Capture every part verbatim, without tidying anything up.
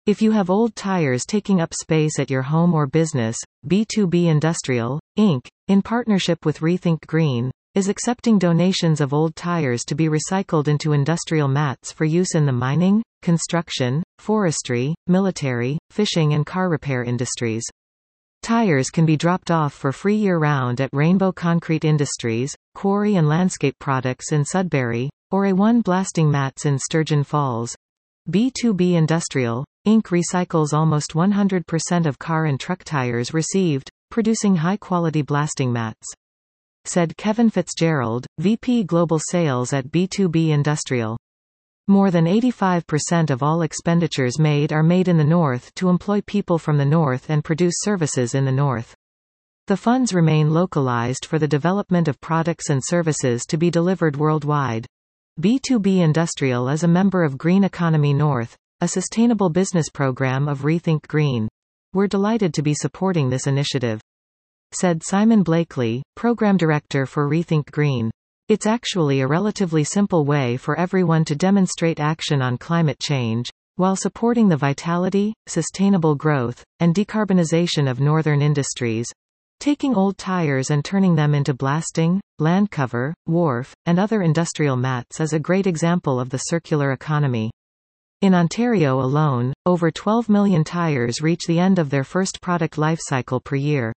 If you have old tires taking up space at your home or business, B two B Industrial, Incorporated, in partnership with Rethink Green, is accepting donations of old tires to be recycled into industrial mats for use in the mining, construction, forestry, military, fishing and car repair industries. Tires can be dropped off for free year-round at Rainbow Concrete Industries, Quarry and Landscape Products in Sudbury, or A one Blasting Mats in Sturgeon Falls. B two B Industrial, Incorporated recycles almost one hundred percent of car and truck tires received, producing high-quality blasting mats. Said Kevin Fitzgerald, V P Global Sales at B two B Industrial. More than eighty-five percent of all expenditures made are made in the North to employ people from the North and produce services in the North. The funds remain localized for the development of products and services to be delivered worldwide. B two B Industrial is a member of Green Economy North, a sustainable business program of Rethink Green. We're delighted to be supporting this initiative, said Simon Blakely, Program Director for Rethink Green. It's actually a relatively simple way for everyone to demonstrate action on climate change, while supporting the vitality, sustainable growth, and decarbonization of northern industries. Taking old tires and turning them into blasting, land cover, wharf, and other industrial mats is a great example of the circular economy. In Ontario alone, over twelve million tires reach the end of their first product life cycle per year.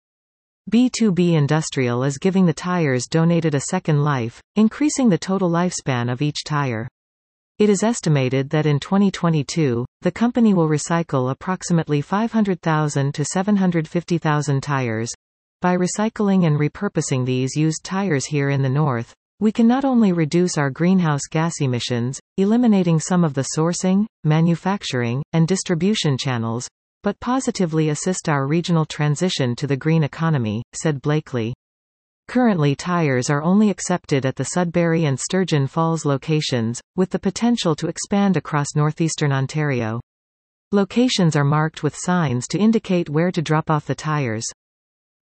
B two B Industrial is giving the tires donated a second life, increasing the total lifespan of each tire. It is estimated that in twenty twenty-two, the company will recycle approximately five hundred thousand to seven hundred fifty thousand tires. By recycling and repurposing these used tires here in the North, we can not only reduce our greenhouse gas emissions, eliminating some of the sourcing, manufacturing, and distribution channels, but positively assist our regional transition to the green economy, said Blakely. Currently tires are only accepted at the Sudbury and Sturgeon Falls locations, with the potential to expand across northeastern Ontario. Locations are marked with signs to indicate where to drop off the tires.